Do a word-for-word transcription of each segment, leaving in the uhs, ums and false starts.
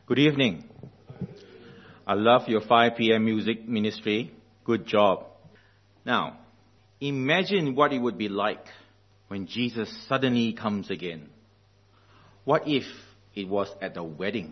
Good evening. I love your five p.m. music ministry. Good job. Now, imagine what it would be like when Jesus suddenly comes again. What if it was at a wedding?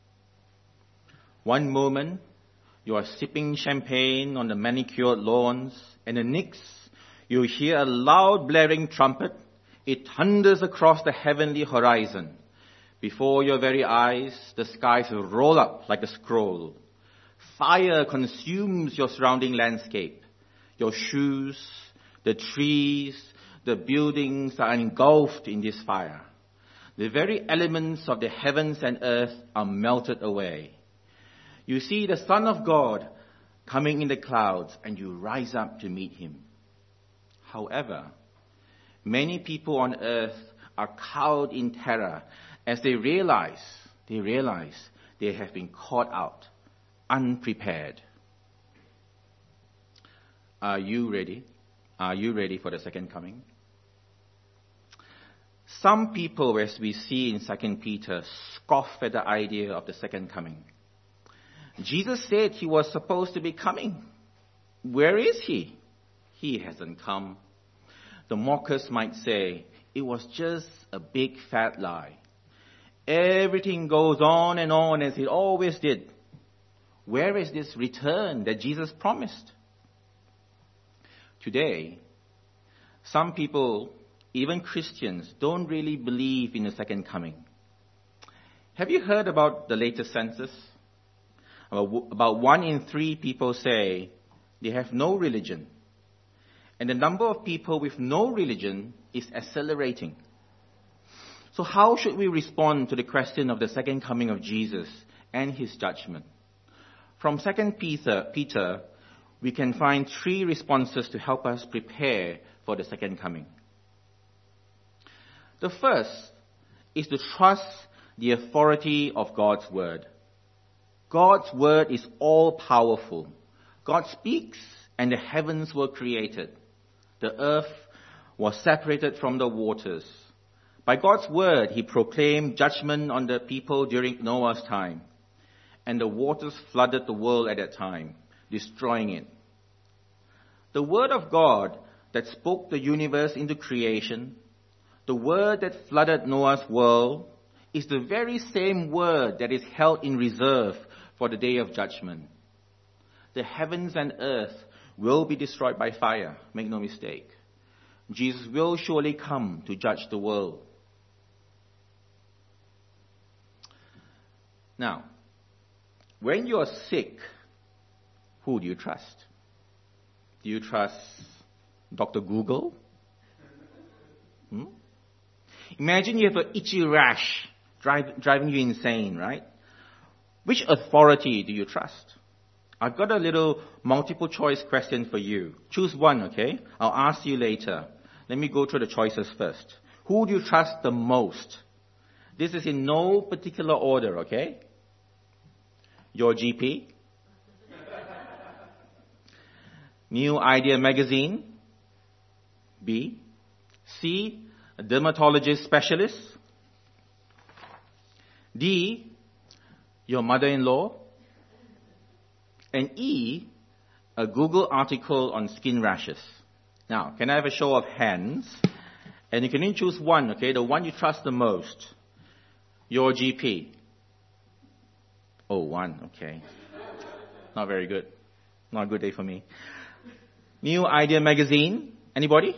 One moment, you are sipping champagne on the manicured lawns, and the next, you hear a loud blaring trumpet. It thunders across the heavenly horizon. Before your very eyes, the skies roll up like a scroll. Fire consumes your surrounding landscape. Your shoes, the trees, the buildings are engulfed in this fire. The very elements of the heavens and earth are melted away. You see the Son of God coming in the clouds, and you rise up to meet him. However, many people on earth are cowed in terror as they realize, they realize they have been caught out, unprepared. Are you ready? Are you ready for the second coming? Some people, as we see in Second Peter, scoff at the idea of the second coming. Jesus said he was supposed to be coming. Where is he? He hasn't come. The mockers might say, it was just a big fat lie. Everything goes on and on as it always did. Where is this return that Jesus promised? Today, some people, even Christians, don't really believe in the second coming. Have you heard about the latest census? About one in three people say they have no religion. And the number of people with no religion is accelerating. So how should we respond to the question of the second coming of Jesus and his judgment? From Second Peter, Peter, we can find three responses to help us prepare for the second coming. The first is to trust the authority of God's word. God's word is all-powerful. God speaks, and the heavens were created. The earth was separated from the waters. By God's word, he proclaimed judgment on the people during Noah's time. And the waters flooded the world at that time, destroying it. The word of God that spoke the universe into creation, the word that flooded Noah's world, is the very same word that is held in reserve for the day of judgment. The heavens and earth will be destroyed by fire, make no mistake. Jesus will surely come to judge the world. Now, when you are sick, who do you trust? Do you trust Doctor Google? Hmm? Imagine you have an itchy rash drive, driving you insane, right? Which authority do you trust? I've got a little multiple choice question for you. Choose one, okay? I'll ask you later. Let me go through the choices first. Who do you trust the most? This is in no particular order, okay? Your G P? New Idea Magazine? B? C? A dermatologist specialist? D? Your mother-in-law? And E? A Google article on skin rashes. Now, can I have a show of hands? And you can only choose one, okay? The one you trust the most. Your G P. Oh, one, okay. Not very good. Not a good day for me. New Idea Magazine. Anybody?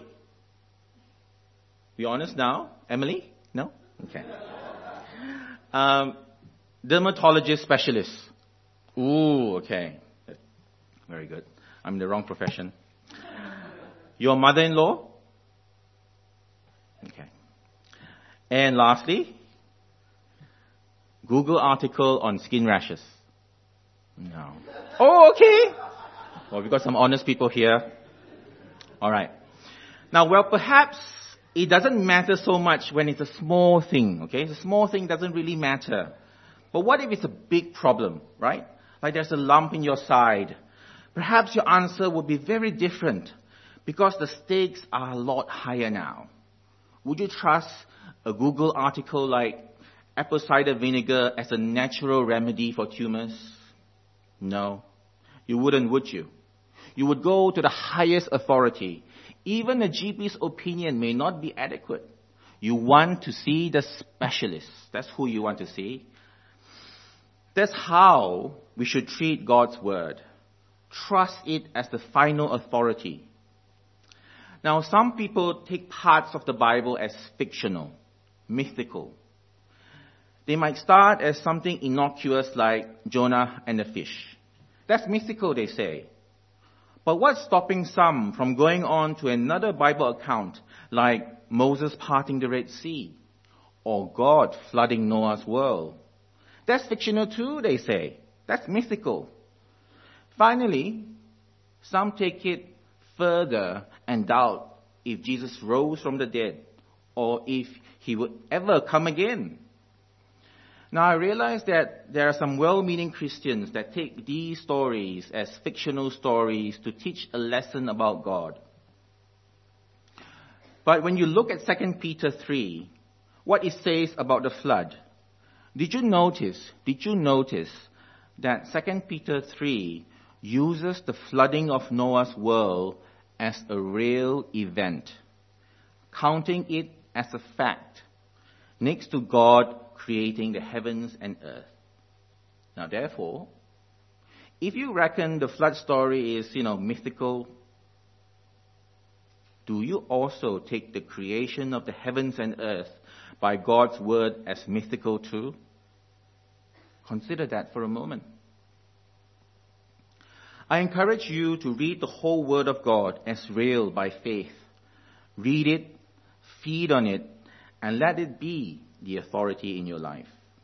Be honest now. Emily? No? Okay. Um, dermatologist specialist. Ooh, okay. Very good. I'm in the wrong profession. Your mother-in-law? Okay. And lastly, Google article on skin rashes. No. Oh, okay. Well, we've got some honest people here. All right. Now, well, perhaps it doesn't matter so much when it's a small thing, okay? The small thing doesn't really matter. But what if it's a big problem, right? Like there's a lump in your side. Perhaps your answer would be very different because the stakes are a lot higher now. Would you trust a Google article like apple cider vinegar as a natural remedy for tumors? No. You wouldn't, would you? You would go to the highest authority. Even a G P's opinion may not be adequate. You want to see the specialist. That's who you want to see. That's how we should treat God's word. Trust it as the final authority. Now, some people take parts of the Bible as fictional, mythical. They might start as something innocuous like Jonah and the fish. That's mythical, they say. But what's stopping some from going on to another Bible account like Moses parting the Red Sea or God flooding Noah's world? That's fictional too, they say. That's mythical. Finally, some take it further and doubt if Jesus rose from the dead or if he would ever come again. Now, I realize that there are some well-meaning Christians that take these stories as fictional stories to teach a lesson about God. But when you look at Second Peter three, what it says about the flood, did you notice, did you notice that Second Peter three uses the flooding of Noah's world as a real event, counting it as a fact, next to God creating the heavens and earth. Now, therefore, if you reckon the flood story is, you know, mythical, do you also take the creation of the heavens and earth by God's word as mythical too? Consider that for a moment. I encourage you to read the whole word of God as real by faith. Read it, feed on it, and let it be the authority in your life.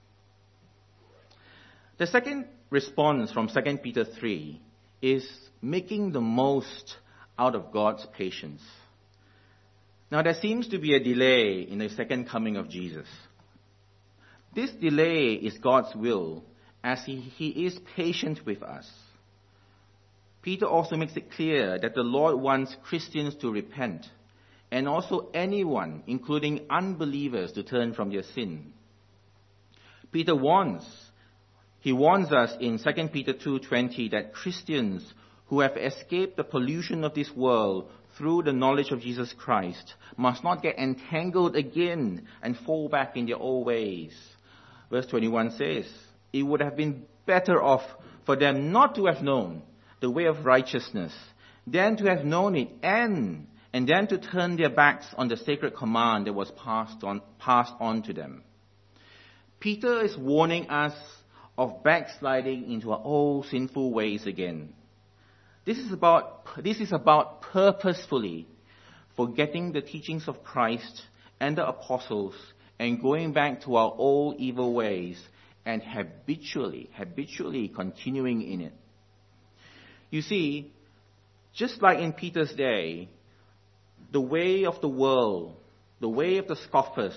The second response from Second Peter three is making the most out of God's patience. Now, there seems to be a delay in the second coming of Jesus. This delay is God's will, as he, he is patient with us. Peter also makes it clear that the Lord wants Christians to repent, and also anyone, including unbelievers, to turn from their sin. Peter warns, he warns us in Second Peter two twenty that Christians who have escaped the pollution of this world through the knowledge of Jesus Christ must not get entangled again and fall back in their old ways. Verse twenty-one says, it would have been better off for them not to have known the way of righteousness than to have known it and and then to turn their backs on the sacred command that was passed on, passed on to them. Peter is warning us of backsliding into our old sinful ways again. This is about, this is about purposefully forgetting the teachings of Christ and the apostles and going back to our old evil ways and habitually, habitually continuing in it. You see, just like in Peter's day, the way of the world, the way of the scoffers,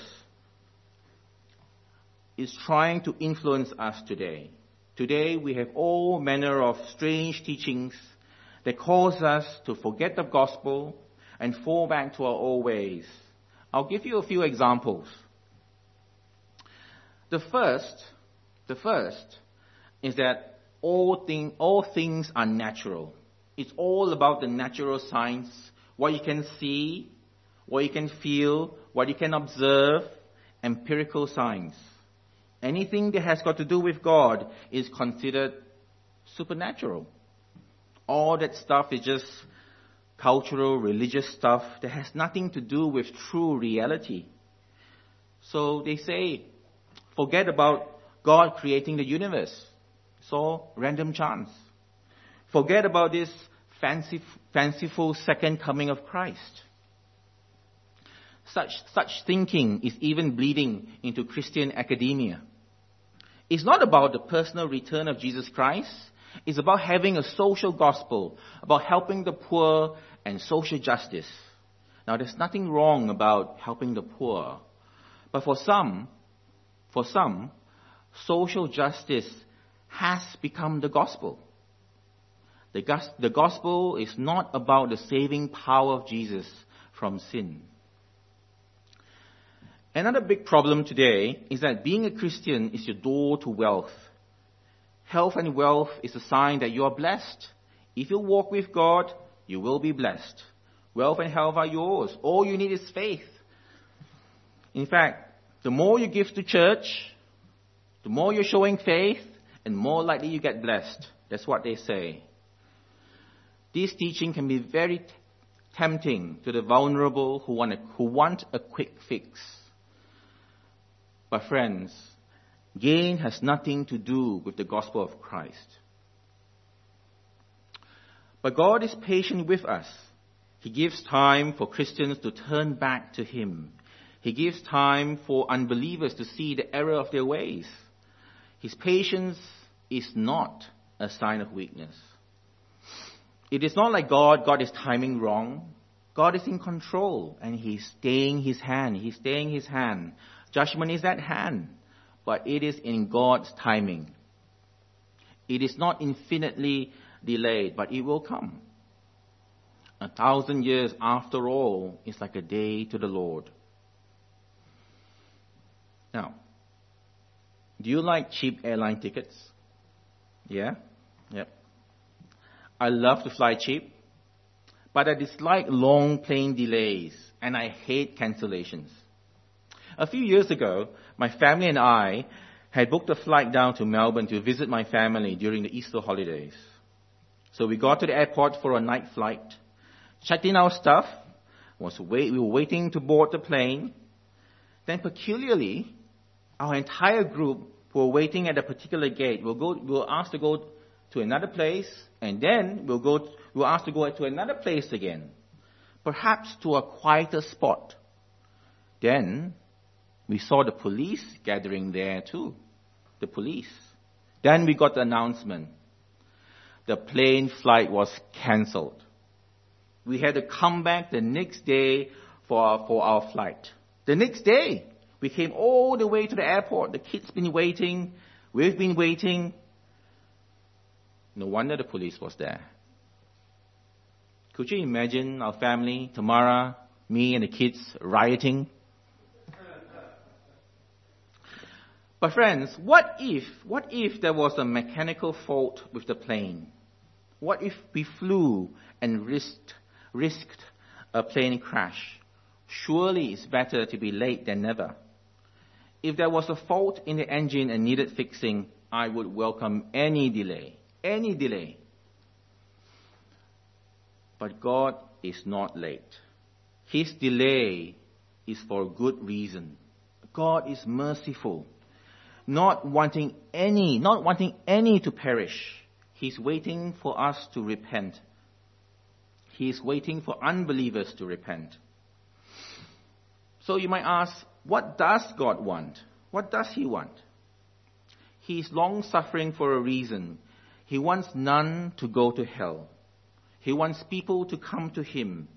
is trying to influence us today. Today we have all manner of strange teachings that cause us to forget the gospel and fall back to our old ways. I'll give you a few examples. The first, the first is that all, thing, all things are natural. It's all about the natural science, what you can see, what you can feel, what you can observe, empirical science. Anything that has got to do with God is considered supernatural. All that stuff is just cultural, religious stuff that has nothing to do with true reality. So they say, forget about God creating the universe. It's all random chance. Forget about this fancy, fanciful second coming of Christ. Such, such thinking is even bleeding into Christian academia. It's not about the personal return of Jesus Christ. It's about having a social gospel, about helping the poor and social justice. Now, there's nothing wrong about helping the poor. But for some, for some, social justice has become the gospel. The, gus- the gospel is not about the saving power of Jesus from sin. Another big problem today is that being a Christian is your door to wealth. Health and wealth is a sign that you are blessed. If you walk with God, you will be blessed. Wealth and health are yours. All you need is faith. In fact, the more you give to church, the more you're showing faith, and more likely you get blessed. That's what they say. This teaching can be very t- tempting to the vulnerable who want, a, who want a quick fix. But friends, gain has nothing to do with the gospel of Christ. But God is patient with us. He gives time for Christians to turn back to Him. He gives time for unbelievers to see the error of their ways. His patience is not a sign of weakness. It is not like God got His timing wrong. God is in control and He's staying His hand. He's staying His hand. Judgment is at hand, but it is in God's timing. It is not infinitely delayed, but it will come. A thousand years after all is like a day to the Lord. Now, do you like cheap airline tickets? Yeah? Yep. I love to fly cheap, but I dislike long plane delays, and I hate cancellations. A few years ago, my family and I had booked a flight down to Melbourne to visit my family during the Easter holidays. So we got to the airport for a night flight, checked in our stuff, was wait, we were waiting to board the plane. Then peculiarly, our entire group who were waiting at a particular gate will go, we were asked to go to another place, and then we'll go, we were asked to go to another place again, perhaps to a quieter spot. Then we saw the police gathering there too. The police. Then we got the announcement. The plane flight was cancelled. We had to come back the next day for our, for our flight. The next day, we came all the way to the airport. The kids been waiting. We've been waiting. No wonder the police was there. Could you imagine our family, Tamara, me and the kids rioting? But friends, what if, what if there was a mechanical fault with the plane? What if we flew and risked, risked a plane crash? Surely it's better to be late than never. If there was a fault in the engine and needed fixing, I would welcome any delay. Any delay. But God is not late. His delay is for a good reason. God is merciful. Not wanting any, not wanting any to perish. He's waiting for us to repent. He's waiting for unbelievers to repent. So you might ask, what does God want? What does He want? He is long-suffering for a reason. He wants none to go to hell. He wants people to come to Him.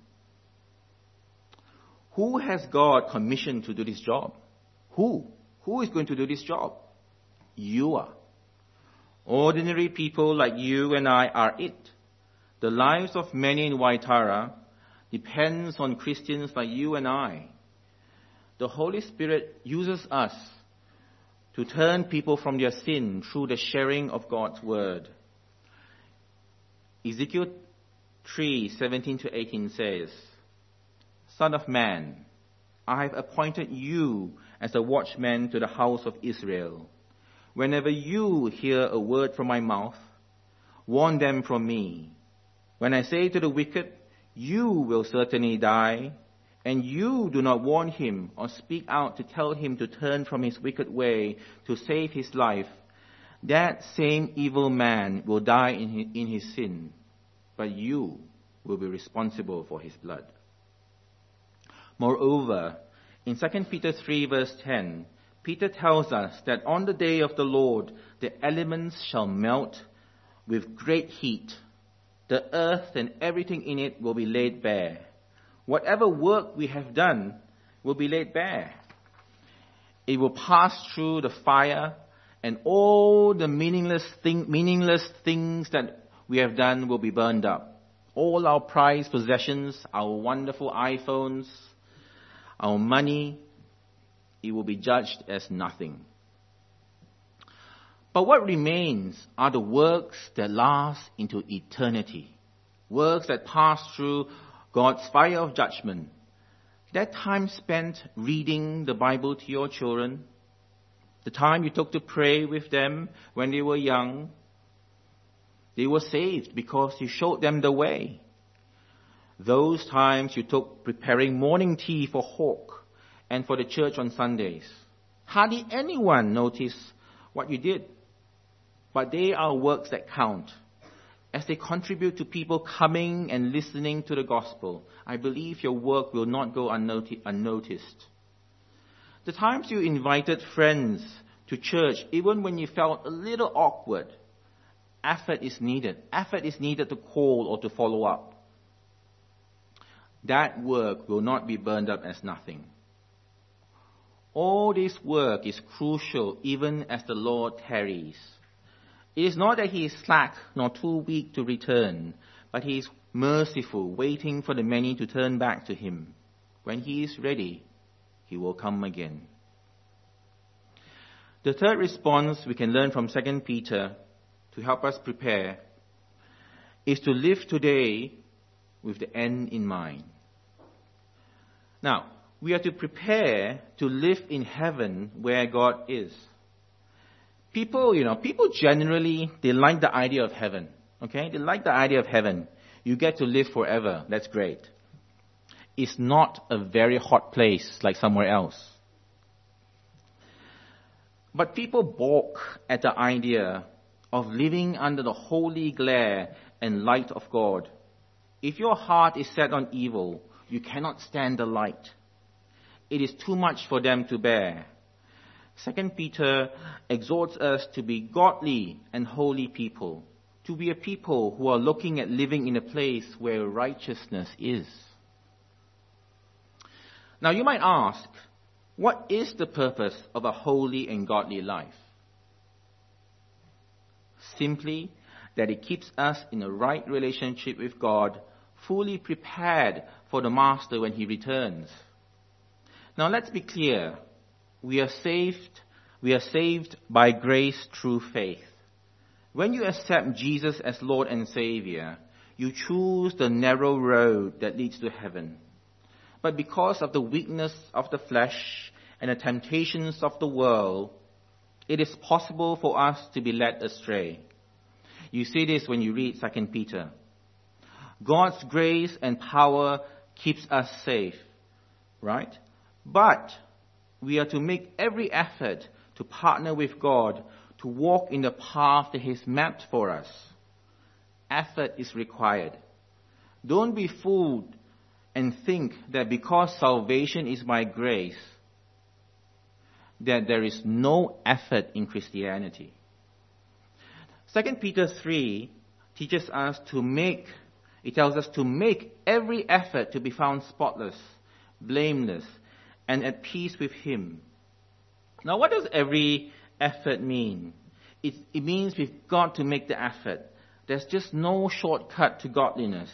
Who has God commissioned to do this job? Who? Who is going to do this job? You are. Ordinary people like you and I are it. The lives of many in Waitara depends on Christians like you and I. The Holy Spirit uses us to turn people from their sin through the sharing of God's Word. Ezekiel three seventeen to eighteen says, Son of man, I have appointed you as a watchman to the house of Israel. Whenever you hear a word from my mouth, warn them from me. When I say to the wicked, you will certainly die, and you do not warn him or speak out to tell him to turn from his wicked way to save his life, that same evil man will die in his, in his sin, but you will be responsible for his blood. Moreover, in Second Peter three verse ten, Peter tells us that on the day of the Lord, the elements shall melt with great heat. The earth and everything in it will be laid bare. Whatever work we have done will be laid bare. It will pass through the fire, and all the meaningless thing, meaningless things that we have done will be burned up. All our prized possessions, our wonderful iPhones, our money, it will be judged as nothing. But what remains are the works that last into eternity. Works that pass through God's fire of judgment. That time spent reading the Bible to your children, the time you took to pray with them when they were young, they were saved because you showed them the way. Those times you took preparing morning tea for Hawk and for the church on Sundays. Hardly anyone noticed what you did. But they are works that count. As they contribute to people coming and listening to the gospel, I believe your work will not go unnoti- unnoticed. The times you invited friends to church, even when you felt a little awkward, effort is needed. Effort is needed to call or to follow up. That work will not be burned up as nothing. All this work is crucial even as the Lord tarries. It is not that he is slack nor too weak to return, but he is merciful, waiting for the many to turn back to him. When he is ready, he will come again. The third response we can learn from Second Peter to help us prepare is to live today with the end in mind. Now, we are to prepare to live in heaven where God is. People, you know, people generally, they like the idea of heaven. Okay? They like the idea of heaven. You get to live forever. That's great. It's not a very hot place like somewhere else. But people balk at the idea of living under the holy glare and light of God. If your heart is set on evil, you cannot stand the light. It is too much for them to bear. Second Peter exhorts us to be godly and holy people, to be a people who are looking at living in a place where righteousness is. Now you might ask, what is the purpose of a holy and godly life? Simply that it keeps us in a right relationship with God, fully prepared for the Master when he returns. Now let's be clear. We are saved, we are saved by grace through faith. When you accept Jesus as Lord and Savior, you choose the narrow road that leads to heaven. But because of the weakness of the flesh and the temptations of the world, it is possible for us to be led astray. You see this when you read Second Peter. God's grace and power keeps us safe, right? But we are to make every effort to partner with God to walk in the path that He's mapped for us. Effort is required. Don't be fooled and think that because salvation is by grace, that there is no effort in Christianity. Second Peter three teaches us to make, it tells us to make every effort to be found spotless, blameless, and at peace with Him. Now, what does every effort mean? It, it means we've got to make the effort. There's just no shortcut to godliness.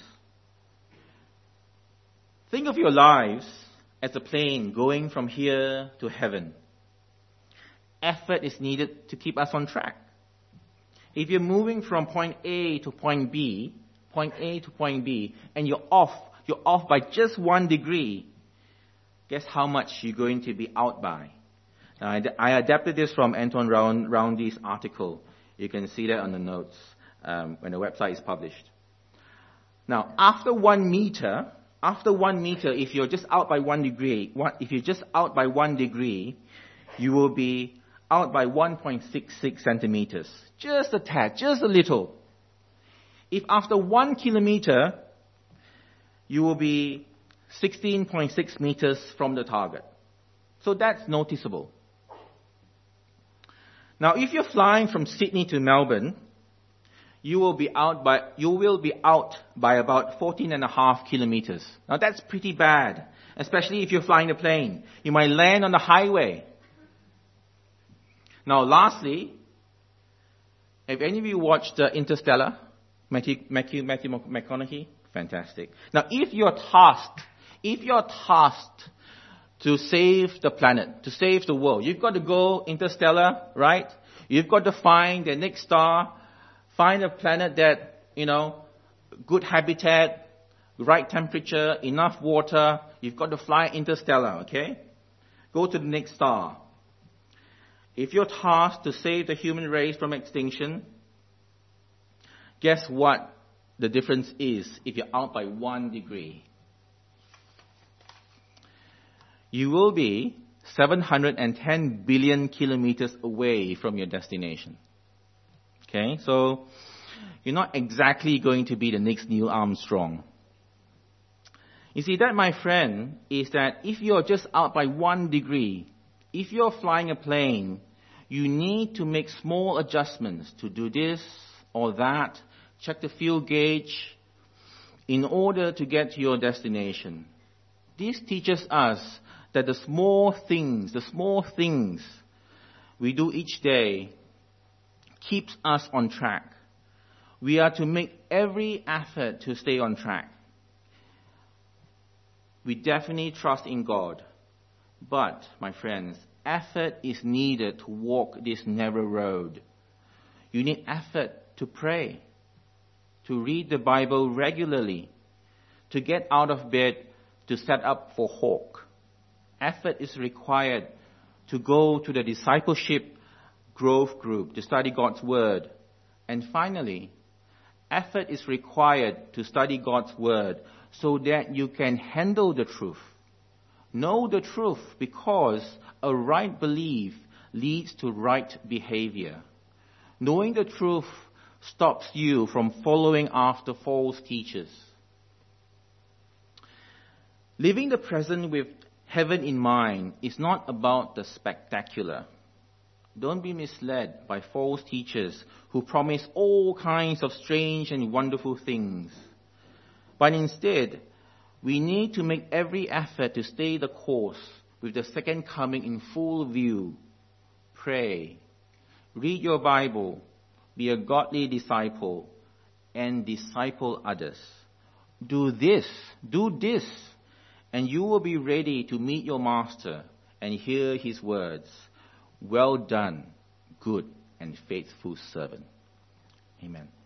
Think of your lives as a plane going from here to heaven. Effort is needed to keep us on track. If you're moving from point A to point B, point A to point B, and you're off, you're off by just one degree, guess how much you're going to be out by? Now, I, I adapted this from Anton Round, Roundy's article. You can see that on the notes um, when the website is published. Now, after one meter, after one meter, if you're just out by one degree, one, if you're just out by one degree, you will be out by one point six six centimeters. Just a tad, just a little. If after one kilometer, you will be sixteen point six meters from the target. So that's noticeable. Now, if you're flying from Sydney to Melbourne, you will be out by you will be out by about fourteen and a half kilometers. Now that's pretty bad, especially if you're flying a plane. You might land on the highway. Now, lastly, have any of you watched uh, Interstellar? Matthew, Matthew, Matthew McConaughey? Fantastic. Now, if you're tasked, if you're tasked to save the planet, to save the world. You've got to go interstellar, right? You've got to find the next star, find a planet that, you know, good habitat, right temperature, enough water. You've got to fly interstellar, okay? Go to the next star. If you're tasked to save the human race from extinction, guess what the difference is if you're out by one degree? You will be seven hundred ten billion kilometers away from your destination. Okay, so you're not exactly going to be the next Neil Armstrong. You see, that, my friend, is that if you're just out by one degree, if you're flying a plane, you need to make small adjustments to do this or that, check the fuel gauge, in order to get to your destination. This teaches us that the small things, the small things we do each day keeps us on track. We are to make every effort to stay on track. We definitely trust in God. But, my friends, effort is needed to walk this narrow road. You need effort to pray, to read the Bible regularly, to get out of bed to set up for Hawk. Effort is required to go to the discipleship growth group to study God's Word. And finally, effort is required to study God's Word so that you can handle the truth. Know the truth, because a right belief leads to right behavior. Knowing the truth stops you from following after false teachers. Living the present with heaven in mind is not about the spectacular. Don't be misled by false teachers who promise all kinds of strange and wonderful things. But instead, we need to make every effort to stay the course with the second coming in full view. Pray, read your Bible, be a godly disciple, and disciple others. Do this, do this, and you will be ready to meet your Master and hear his words. Well done, good and faithful servant. Amen.